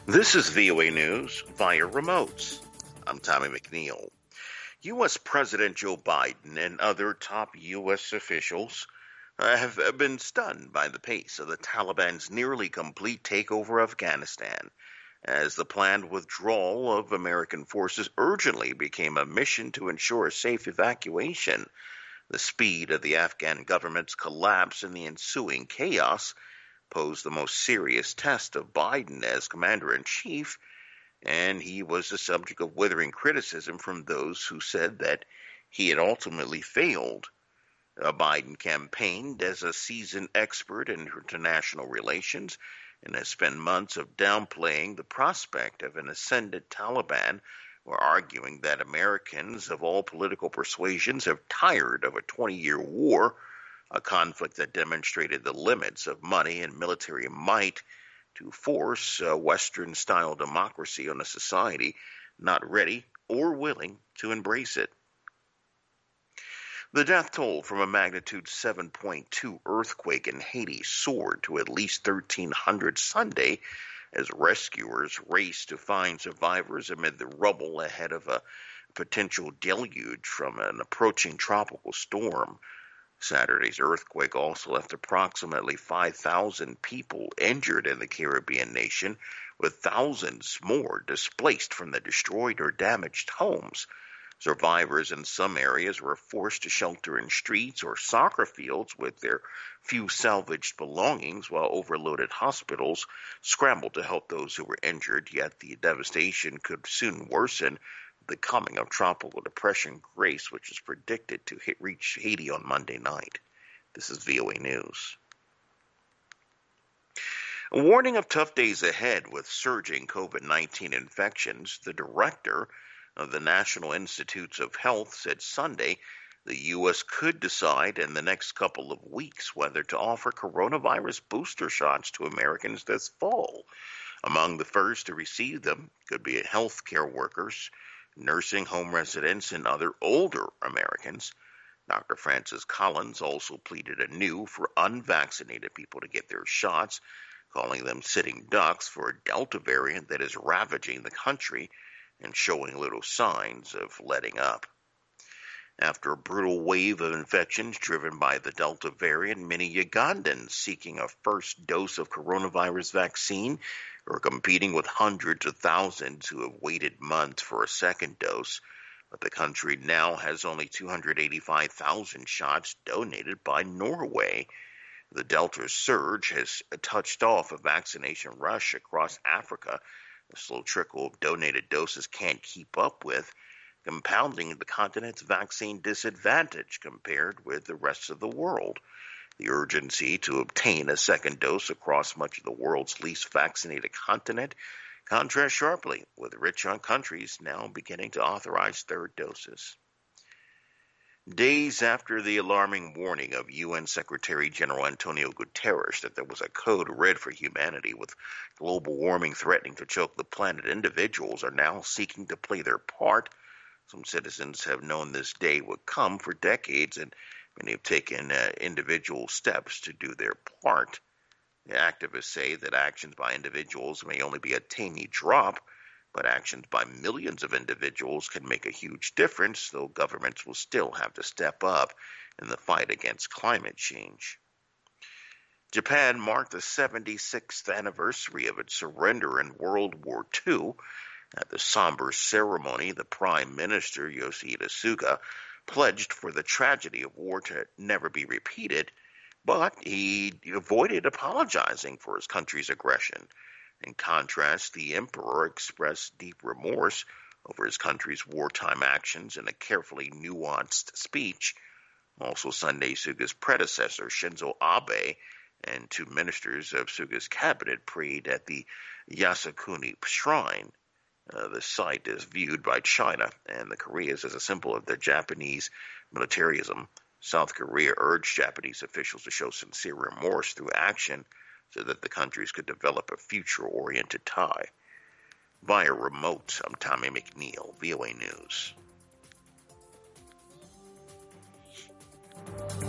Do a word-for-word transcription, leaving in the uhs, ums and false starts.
This is V O A News via remotes. I'm Tommy McNeil. U S. President Joe Biden and other top U S officials uh, have uh, been stunned by the pace of the Taliban's nearly complete takeover of Afghanistan, as the planned withdrawal of American forces urgently became a mission to ensure a safe evacuation. The speed of the Afghan government's collapse and the ensuing chaos posed the most serious test of Biden as commander in chief, and he was the subject of withering criticism from those who said that he had ultimately failed. Uh, Biden campaigned as a seasoned expert in international relations and has spent months of downplaying the prospect of an ascendant Taliban, or arguing that Americans of all political persuasions have tired of a twenty-year war, a conflict that demonstrated the limits of money and military might to force a Western-style democracy on a society not ready or willing to embrace it. The death toll from a magnitude seven point two earthquake in Haiti soared to at least thirteen hundred Sunday as rescuers raced to find survivors amid the rubble ahead of a potential deluge from an approaching tropical storm. Saturday's earthquake also left approximately five thousand people injured in the Caribbean nation, with thousands more displaced from the destroyed or damaged homes. Survivors in some areas were forced to shelter in streets or soccer fields with their few salvaged belongings, while overloaded hospitals scrambled to help those who were injured, yet the devastation could soon worsen the coming of Tropical Depression Grace, which is predicted to hit, reach Haiti on Monday night. This is V O A News. A warning of tough days ahead with surging COVID nineteen infections, the director of the National Institutes of Health said Sunday the U S could decide in the next couple of weeks whether to offer coronavirus booster shots to Americans this fall. Among the first to receive them could be healthcare workers, nursing home residents, and other older Americans. Doctor Francis Collins also pleaded anew for unvaccinated people to get their shots, calling them sitting ducks for a Delta variant that is ravaging the country and showing little signs of letting up. After a brutal wave of infections driven by the Delta variant, many Ugandans seeking a first dose of coronavirus vaccine are competing with hundreds of thousands who have waited months for a second dose. But the country now has only two hundred eighty-five thousand shots donated by Norway. The Delta surge has touched off a vaccination rush across Africa. The slow trickle of donated doses can't keep up with, compounding the continent's vaccine disadvantage compared with the rest of the world. The urgency to obtain a second dose across much of the world's least vaccinated continent contrasts sharply with rich countries now beginning to authorize third doses. Days after the alarming warning of U N Secretary General Antonio Guterres that there was a code red for humanity with global warming threatening to choke the planet, individuals are now seeking to play their part. Some citizens have known this day would come for decades, and many have taken uh, individual steps to do their part. The activists say that actions by individuals may only be a tiny drop, but actions by millions of individuals can make a huge difference, though governments will still have to step up in the fight against climate change. Japan marked the seventy-sixth anniversary of its surrender in World War Two. At the somber ceremony, the Prime Minister, Yoshihide Suga, pledged for the tragedy of war to never be repeated, but he avoided apologizing for his country's aggression. In contrast, the emperor expressed deep remorse over his country's wartime actions in a carefully nuanced speech. Also Sunday, Suga's predecessor, Shinzo Abe, and two ministers of Suga's cabinet prayed at the Yasukuni Shrine. Uh, the site is viewed by China and the Koreas as a symbol of the Japanese militarism. South Korea urged Japanese officials to show sincere remorse through action so that the countries could develop a future-oriented tie. Via remote, I'm Tommy McNeil, V O A News.